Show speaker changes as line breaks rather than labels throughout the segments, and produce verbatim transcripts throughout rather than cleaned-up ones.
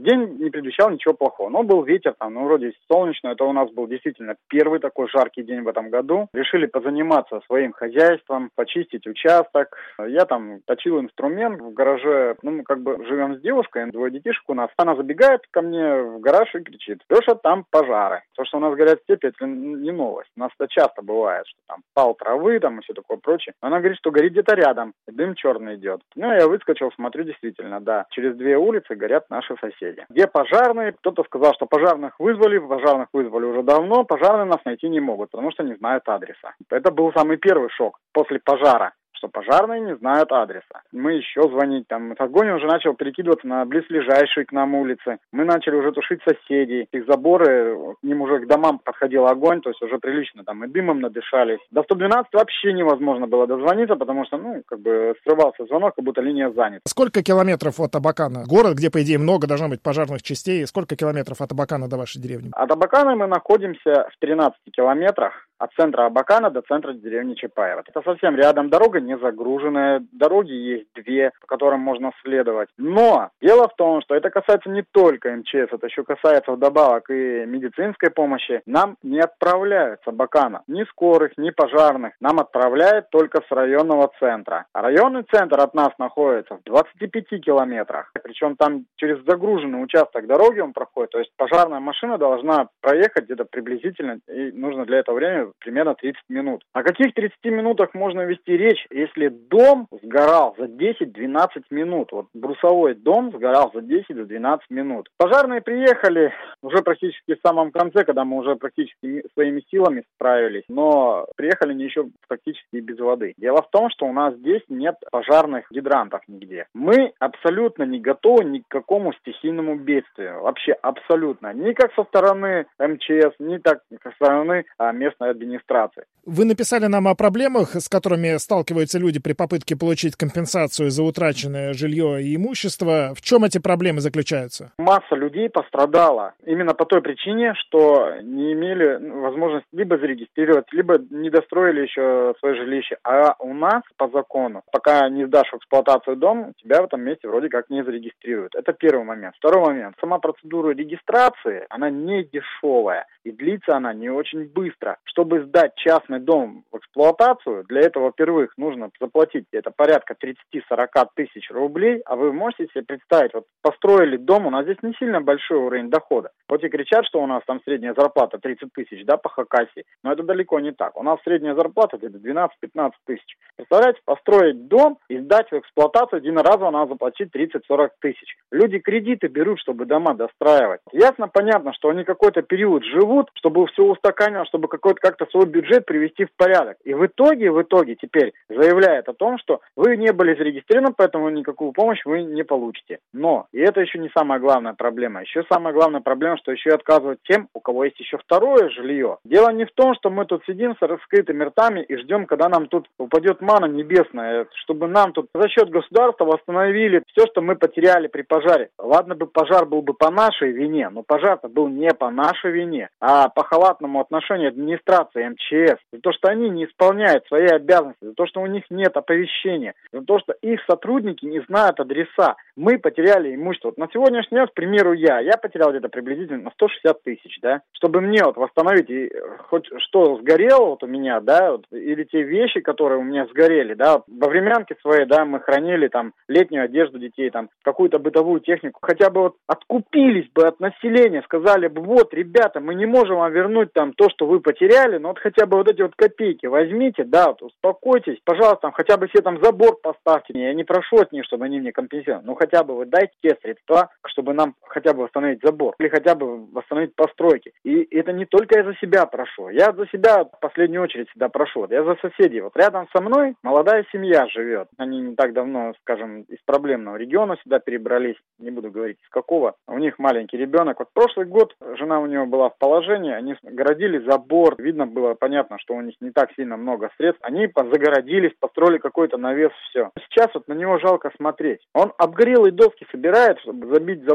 День не предвещал ничего плохого, но был ветер, там, ну, вроде солнечно, это у нас был действительно первый такой жаркий день в этом году. Решили позаниматься своим хозяйством, почистить участок. Я там точил инструмент в гараже, ну, мы как бы живем с девушкой, двое детишек у нас. Она забегает ко мне в гараж и кричит: «Леша, там пожары». То, что у нас горят степи, это не новость. У нас это часто бывает, что там пал травы там и все такое прочее. Она говорит, что горит где-то рядом, и дым черный идет. Ну, я выскочил, смотрю, действительно, да. Через две улицы горят наши соседи. Где пожарные? Кто-то сказал, что пожарных вызвали, пожарных вызвали уже давно, пожарные нас найти не могут, потому что не знают адреса. Это был самый первый шок после пожара, что пожарные не знают адреса. Мы еще звонить там. Огонь уже начал перекидываться на близлежащие к нам улицы. Мы начали уже тушить соседей. Их заборы, к ним уже к домам подходил огонь, то есть уже прилично там и дымом надышались. До сто двенадцать вообще невозможно было дозвониться, потому что, ну, как бы срывался звонок, как будто линия занята.
Сколько километров от Абакана? Город, где, по идее, много должно быть пожарных частей. Сколько километров от Абакана до вашей деревни?
От Абакана мы находимся в тринадцати километрах. От центра Абакана до центра деревни Чапаева. Это совсем рядом, дорога не загруженная, дороги есть две, по которым можно следовать. Но дело в том, что это касается не только эм че эс, это еще касается вдобавок и медицинской помощи. Нам не отправляют с Абакана ни скорых, ни пожарных. Нам отправляют только с районного центра. А районный центр от нас находится в двадцати пяти километрах. Причем там через загруженный участок дороги он проходит. То есть пожарная машина должна проехать где-то приблизительно, и нужно для этого времени примерно тридцать минут. О каких тридцати минутах можно вести речь, если дом сгорал за десять-двенадцать минут? Вот брусовой дом сгорал за десять-двенадцать минут. Пожарные приехали уже практически в самом конце, когда мы уже практически своими силами справились, но приехали они еще практически без воды. Дело в том, что у нас здесь нет пожарных гидрантов нигде. Мы абсолютно не готовы ни к какому стихийному бедствию. Вообще абсолютно. Ни как со стороны эм че эс, ни так со стороны а, местной администрации.
Вы написали нам о проблемах, с которыми сталкиваются люди при попытке получить компенсацию за утраченное жилье и имущество. В чем эти проблемы заключаются?
Масса людей пострадала именно по той причине, что не имели возможности либо зарегистрировать, либо не достроили еще свое жилище. А у нас по закону, пока не сдашь в эксплуатацию дом, тебя в этом месте вроде как не зарегистрируют. Это первый момент. Второй момент. Сама процедура регистрации, она не дешевая. И длится она не очень быстро. Чтобы сдать частный дом в эксплуатацию, для этого, во-первых, нужно заплатить это порядка тридцать-сорок тысяч рублей, а вы можете себе представить, вот построили дом, у нас здесь не сильно большой уровень дохода. Вот и кричат, что у нас там средняя зарплата тридцать тысяч, да, по Хакасии, но это далеко не так. У нас средняя зарплата где-то двенадцать-пятнадцать тысяч. Представляете, построить дом и сдать в эксплуатацию единоразово надо заплатить тридцать-сорок тысяч. Люди кредиты берут, чтобы дома достраивать. Ясно, понятно, что они какой-то период живут, чтобы все устаканилось, чтобы какой-то как-то свой бюджет привести в порядок. И в итоге, в итоге теперь заявляет о том, что вы не были зарегистрированы, поэтому никакую помощь вы не получите. Но, и это еще не самая главная проблема. Еще самая главная проблема, что еще и отказывают тем, у кого есть еще второе жилье. Дело не в том, что мы тут сидим с раскрытыми ртами и ждем, когда нам тут упадет мана небесная, чтобы нам тут за счет государства восстановили все, что мы потеряли при пожаре. Ладно бы пожар был бы по нашей вине, но пожар-то был не по нашей вине, а по халатному отношению администрации эм че эс, за то, что они не исполняют свои обязанности, за то, что у них нет оповещения, за то, что их сотрудники не знают адреса. Мы потеряли имущество. Вот на сегодняшний день, к примеру, я, я потерял где-то приблизительно сто шестьдесят тысяч, да, чтобы мне вот восстановить и хоть что сгорело вот у меня, да, вот, или те вещи, которые у меня сгорели, да, во времянке своей, да, мы хранили там летнюю одежду детей, там, какую-то бытовую технику, хотя бы вот откупились бы от населения, сказали бы, вот, ребята, мы не можем вам вернуть там то, что вы потеряли, но вот хотя бы вот эти вот копейки возьмите, да, вот успокойтесь, пожалуйста, там, хотя бы себе там забор поставьте, я не прошу от них, чтобы они мне компенсировали, но хотя бы вы дайте те средства, чтобы нам хотя бы восстановить забор, или хотя бы восстановить постройки. И это не только я за себя прошу, я за себя в последнюю очередь всегда прошу, вот, я за соседей. Вот рядом со мной молодая семья живет, они не так давно, скажем, из проблемного региона сюда перебрались, не буду говорить из какого, у них маленький ребенок. Вот прошлый год жена у него была в положении, они городили забор, видно было, понятно, что у них не так сильно много средств, они загородились, построили какой-то навес, все. Сейчас вот на него жалко смотреть. Он обгорелые доски собирает, чтобы забить забор, вдруг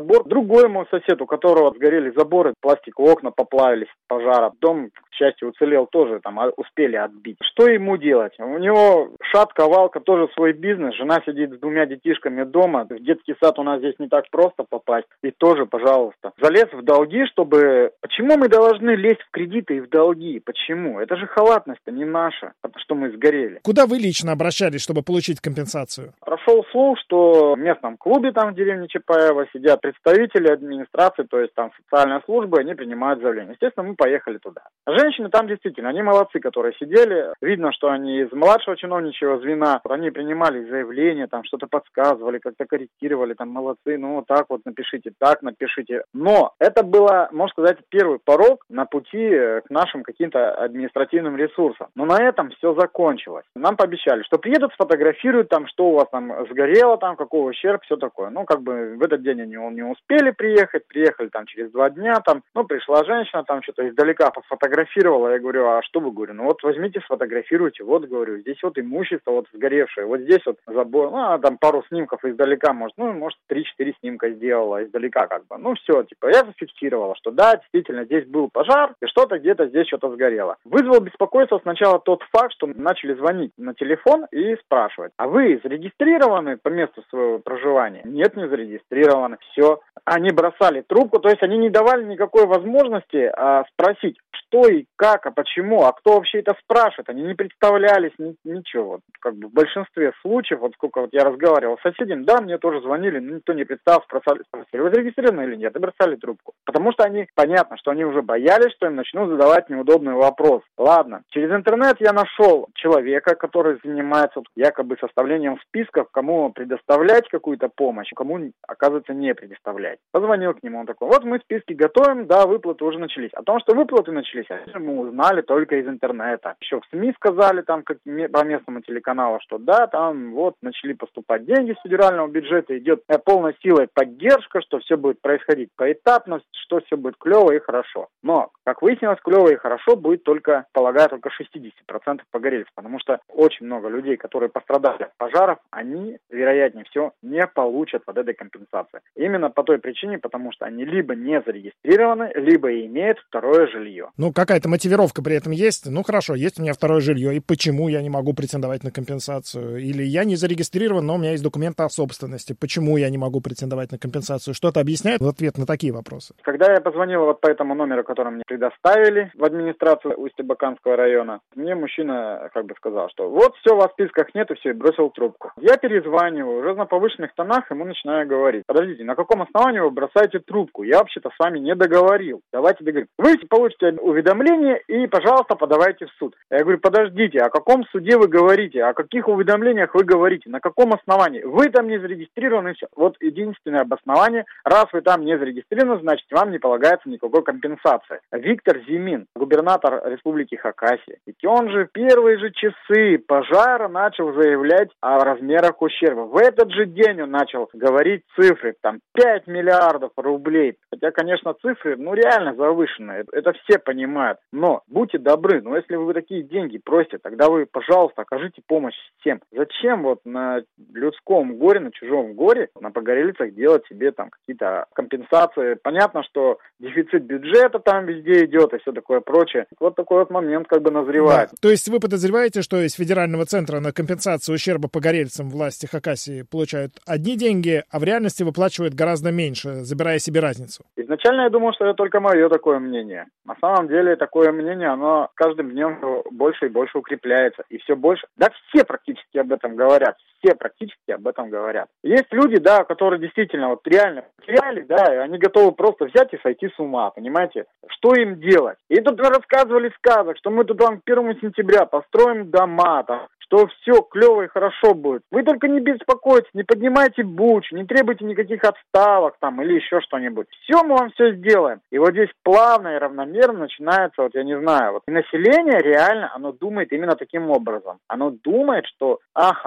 другой мой сосед, у которого сгорели заборы, пластиковые окна поплавились от пожара. Дом, к счастью, уцелел тоже, там успели отбить. Что ему делать? У него шатка, валка, тоже свой бизнес. Жена сидит с двумя детишками дома. В детский сад у нас здесь не так просто попасть. И тоже, пожалуйста, залез в долги, чтобы... Почему мы должны лезть в кредиты и в долги? Почему? Это же халатность-то не наша, потому что мы сгорели.
Куда вы лично обращались, чтобы получить компенсацию?
Прошел слух, что в местном клубе там в деревне Чапаева сидят представители администрации, то есть там социальная служба, они принимают заявление. Естественно, мы поехали туда. Женщины там действительно, они молодцы, которые сидели. Видно, что они из младшего чиновничьего звена. Они принимали заявления, там что-то подсказывали, как-то корректировали, там молодцы, ну вот так вот напишите, так напишите. Но это было, можно сказать, первый порог на пути к нашим каким-то административным ресурсам. Но на этом все закончилось. Нам пообещали, что приедут, сфотографируют там, что у вас там сгорело, там, какой ущерб, все такое. Ну, как бы в этот день они не успели приехать, приехали там через два дня, там, ну, пришла женщина, там что-то издалека пофотографировала, я говорю, а что вы, говорю, ну вот возьмите, сфотографируйте, вот, говорю, здесь вот имущество вот сгоревшее, вот здесь вот забор, ну, она там пару снимков издалека, может, ну, может, три-четыре снимка сделала издалека, как бы, ну, все, типа, я зафиксировала, что да, действительно, здесь был пожар, и что-то где-то здесь что-то сгорело. Вызвал беспокойство сначала тот факт, что начали звонить на телефон и спрашивать, а вы зарегистрированы по месту своего проживания? Нет, не зарегистрированы, все. Они бросали трубку, то есть они не давали никакой возможности а, спросить, что и как, а почему, а кто вообще это спрашивает. Они не представлялись, ни, ничего. Вот, как бы в большинстве случаев, вот сколько вот я разговаривал с соседями, да, мне тоже звонили, но никто не представил, спросили, спросили, вы зарегистрированы или нет, и бросали трубку. Потому что они, понятно, что они уже боялись, что им начнут задавать неудобный вопрос. Ладно, через интернет я нашел человека, который занимается якобы составлением списков, кому предоставлять какую-то помощь, кому, оказывается, не предоставлять. Позвонил к нему, он такой, вот мы списки готовим, да, выплаты уже начались. О том, что выплаты начались, мы узнали только из интернета. Еще в СМИ сказали, там, как по местному телеканалу, что да, там вот начали поступать деньги с федерального бюджета, идет полной силой поддержка, что все будет происходить поэтапно, что все будет клево и хорошо. Но, как выяснилось, клево и хорошо будет только, полагаю, только шестьдесят процентов погорельцев, потому что очень много людей, которые пострадали от пожаров, они, вероятнее всего, не получат вот этой компенсации. Именно по той причине, потому что они либо не зарегистрированы, либо имеют второе жилье.
Ну, какая-то мотивировка при этом есть? Ну, хорошо, есть у меня второе жилье, и почему я не могу претендовать на компенсацию? Или я не зарегистрирован, но у меня есть документы о собственности. Почему я не могу претендовать на компенсацию? Что-то объясняет в ответ на такие вопросы?
Когда я позвонил вот по этому номеру, который мне предоставили в администрацию Усть-Абаканского района, мне мужчина как бы сказал, что вот все, у вас в списках нет, и все, и бросил трубку. Я перезваниваю, уже на повышенных тонах ему начинаю говорить, подождите, на каком основании вы бросаете трубку? Я вообще-то с вами не договорил. Давайте договорим. Вы получите уведомление и, пожалуйста, подавайте в суд. Я говорю, подождите, о каком суде вы говорите? О каких уведомлениях вы говорите? На каком основании? Вы там не зарегистрированы, все. Вот единственное обоснование, раз вы там не зарегистрированы, значит, вам не полагается никакой компенсации. Виктор Зимин, губернатор Республики Хакасия. Ведь он же в первые же часы пожара начал заявлять о размерах ущерба. В этот же день он начал говорить цифры, там, пять миллиардов рублей. Хотя, конечно, цифры, ну, реально завышенные. Это все понимают. Но будьте добры, ну, если вы такие деньги просите, тогда вы, пожалуйста, окажите помощь всем. Зачем вот на людском горе, на чужом горе, на погорельцах делать себе там какие-то компенсации? Понятно, что дефицит бюджета там везде идет и все такое прочее. Вот такой вот момент как бы назревает.
Да. То есть вы подозреваете, что из федерального центра на компенсацию ущерба погорельцам власти Хакасии получают одни деньги, а в реальности выплачивают гораздо меньше, забирая себе разницу?
Изначально я думал, что это только мое такое мнение. На самом деле такое мнение, оно с каждым днем больше и больше укрепляется. И все больше... Да все практически об этом говорят. Все практически об этом говорят. Есть люди, да, которые действительно вот реально потеряли, да, и они готовы просто взять и сойти с ума, понимаете? Что им делать? И тут рассказывали сказок, что мы тут вам к первому сентября построим дома, там, что все клево и хорошо будет. Вы только не беспокойтесь, не поднимайте буч, не требуйте никаких отставок там или еще что-нибудь. Все, мы вам все сделаем. И вот здесь плавно и равномерно начинается, вот я не знаю, вот население реально, оно думает именно таким образом. Оно думает, что, ага,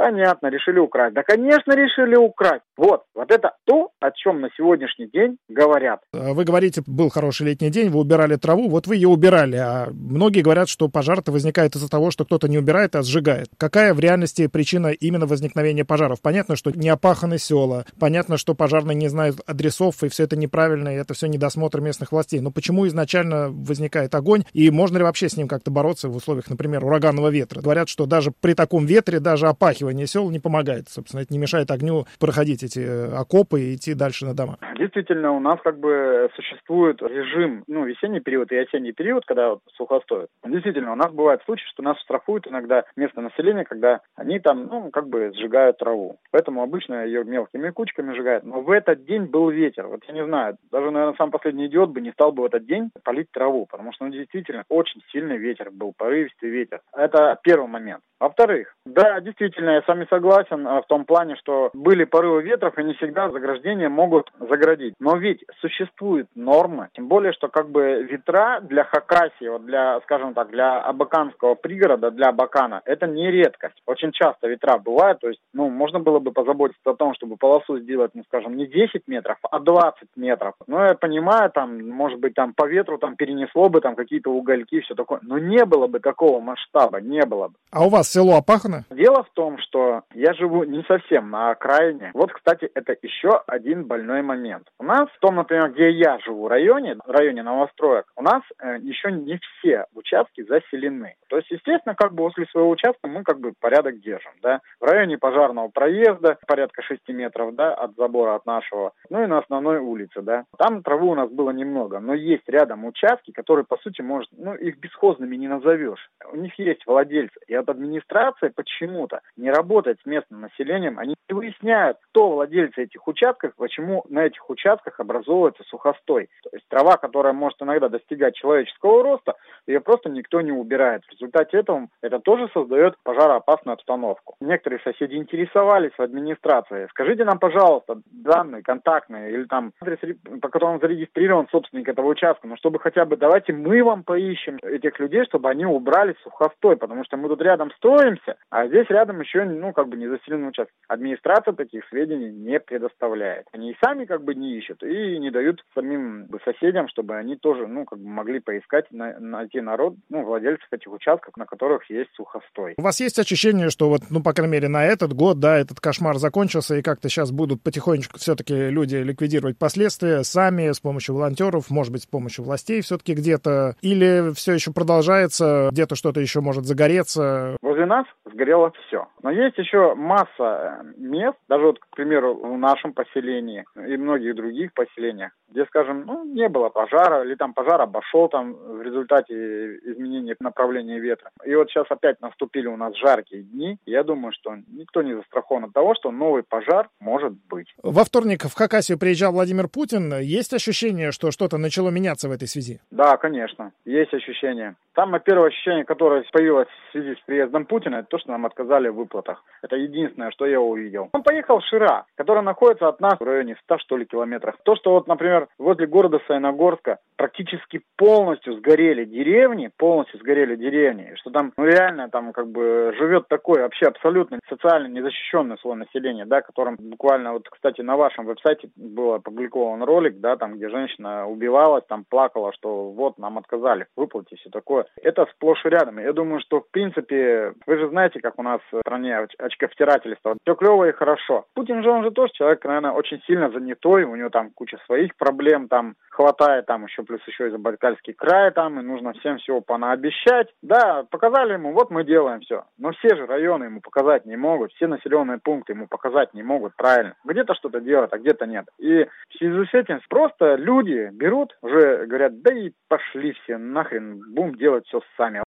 Понятно, решили украсть. Да, конечно, решили украсть. Вот, вот это то, о чем на сегодняшний день говорят.
Вы говорите, был хороший летний день, вы убирали траву, вот вы ее убирали, а многие говорят, что пожар-то возникает из-за того, что кто-то не убирает, а сжигает. Какая в реальности причина именно возникновения пожаров? Понятно, что не опаханы села, понятно, что пожарные не знают адресов, и все это неправильно, и это все недосмотр местных властей. Но почему изначально возникает огонь, и можно ли вообще с ним как-то бороться в условиях, например, ураганного ветра? Говорят, что даже при таком ветре даже опахивание сел не помогает. Собственно, это не мешает огню проходить эти окопы и идти дальше на дома.
Действительно, у нас как бы существует режим, ну, весенний период и осенний период, когда вот сухостой. Действительно, у нас бывает случай, что нас штрафуют иногда местное население, когда они там, ну, как бы сжигают траву. Поэтому обычно ее мелкими кучками сжигают. Но в этот день был ветер. Вот я не знаю, даже, наверное, сам последний идиот бы не стал бы в этот день полить траву, потому что, ну, действительно, очень сильный ветер был, порывистый ветер. Это первый момент. Во-вторых, да, действительно, я с вами согласен в том плане, что были порывы ветров, и не всегда заграждения могут заградить. Но ведь существуют нормы, тем более, что как бы ветра для Хакасии, вот для, скажем так, для абаканского пригорода, для Абакана, это не редкость. Очень часто ветра бывают, то есть, ну, можно было бы позаботиться о том, чтобы полосу сделать, ну, скажем, не десять метров, а двадцать метров. Но я понимаю, там, может быть, там по ветру там перенесло бы там какие-то угольки, все такое, но не было бы такого масштаба, не было бы.
А у вас село опахано?
Дело в том, что я живу не совсем на окраине. Вот, кстати, это еще один больной момент. У нас, в том, например, где я живу, районе, в районе новостроек, у нас э, еще не все участки заселены. То есть, естественно, как бы возле своего участка мы как бы порядок держим, да. В районе пожарного проезда порядка шести метров, да, от забора от нашего, ну и на основной улице, да. Там травы у нас было немного, но есть рядом участки, которые, по сути, может, ну, их бесхозными не назовешь. У них есть владельцы, и от администрации почему-то не работает с местным населением, они не выясняют, кто владельцы этих участков, почему на этих участках образовывается сухостой. То есть трава, которая может иногда достигать человеческого роста, ее просто никто не убирает. В результате этого это тоже создает пожароопасную обстановку. Некоторые соседи интересовались в администрации. Скажите нам, пожалуйста, данные контактные или там адрес, по которому зарегистрирован собственник этого участка, ну чтобы хотя бы давайте мы вам поищем этих людей, чтобы они убрали сухостой, потому что мы тут рядом строимся, а здесь рядом еще, ну, как бы не заселенный участок. Администрация таких сведений не предоставляет. Они и сами как бы не ищут, и не дают самим соседям, чтобы они тоже, ну, как бы могли поискать, на, найти народ, ну, владельцев этих участков, на которых есть сухостой.
У вас есть ощущение, что вот, ну, по крайней мере, на этот год, да, этот кошмар закончился, и как-то сейчас будут потихонечку все-таки люди ликвидировать последствия сами, с помощью волонтеров, может быть, с помощью властей все-таки где-то, или все еще продолжается, где-то что-то еще может загореться?
Возле нас сгорело все. Но есть еще масса мест, даже вот, к примеру, в нашем поселении и многих других поселениях, где, скажем, ну, не было пожара, или там пожар обошел там в результате изменения направления ветра. И вот сейчас опять наступили у нас жаркие дни. Я думаю, что никто не застрахован от того, что новый пожар может быть.
Во вторник в Хакасию приезжал Владимир Путин. Есть ощущение, что что-то начало меняться в этой связи?
Да, конечно, есть ощущение. Самое первое ощущение, которое появилось в связи с приездом Путина, это то, что нам отказали в выплатах. Это единственное, что я увидел. Он поехал в Шира, которая находится от нас в районе ста, что ли, километров. То, что вот, например, возле города Саяногорска практически полностью сгорели деревни, полностью сгорели деревни, что там, ну, реально там как бы живет такое вообще абсолютно социально незащищенное слой населения, да, которым буквально, вот, кстати, на вашем веб-сайте был опубликован ролик, да, там, где женщина убивалась, там, плакала, что вот, нам отказали в выплате, все такое. Это сплошь и рядом. Я думаю, что, в принципе, вы же знаете, как у нас в стране оч- очковтирательство. Все клево и хорошо. Путин же, он же тоже человек, наверное, очень сильно занятой, у него там куча своих проблем, там, хватает, там, еще плюс еще и Забайкальский край, там, и нужно всем всего понаобещать. Да, показали ему, вот мы делаем все. Но все же районы ему показать не могут, все населенные пункты ему показать не могут, правильно. Где-то что-то делают, а где-то нет. И в связи с этим просто люди берут, уже говорят, да и пошли все нахрен, будем делать все сами.